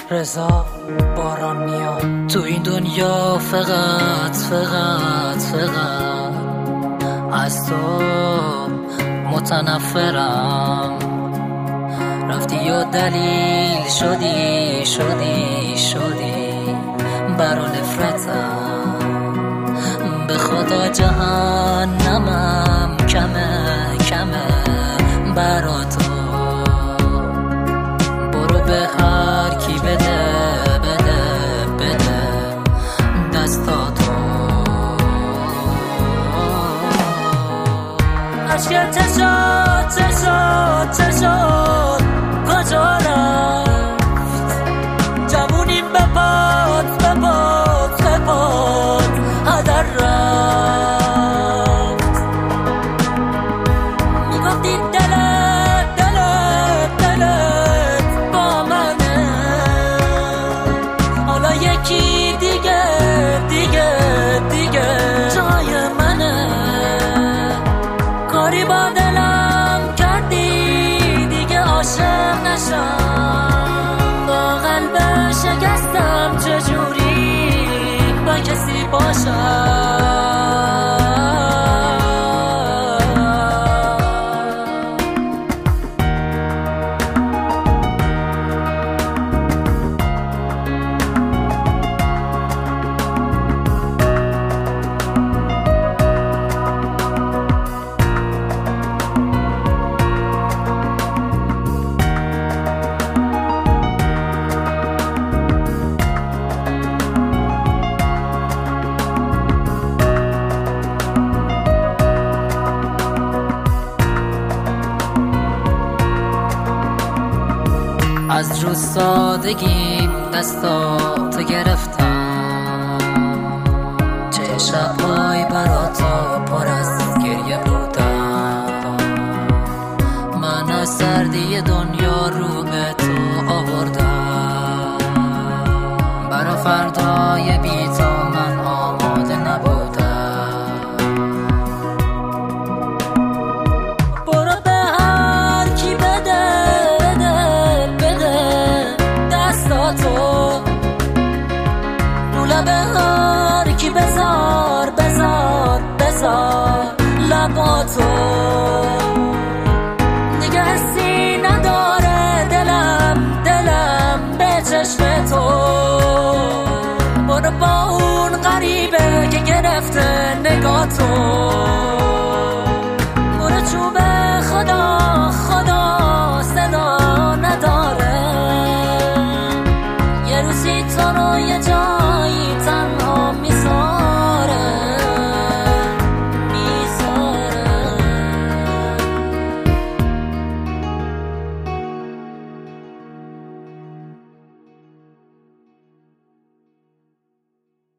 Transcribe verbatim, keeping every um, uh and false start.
رضا باران میاد تو این دنیا، فقط فقط فقط از تو متنفرم. رفتی و دلیل شدی شدی شدی برا نفرتم. به خدا جهنمم کمه کمه برا تو. برو به هر کی بده بده بده دستاتو. عشق چشات چشات چشات کجا رفت؟ جوونیم به پات به پات به پات هدر رفت. میگفتی دلت دلت دلت با منه، حالا یکی دیگه دیگه دیگه جای منه. کاری با دلم کردی دیگه عاشق نشم. با قلب شکستم چجوری با کسی باشم. از رو سادگیم دستاتو گرفتم، چه شب‌های برا تو پر از گریه بودم. من از سردی دنیا رو به تو آوردم، برا فردای بی تو من آماده نبودم. برو به هر کی بده تو، رو لب هر کی بذار بذار بذار لباتو. دیگه حسی نداره دلم دلم به چشم تو. برو با اون غریبه که گرفته نگاه تو.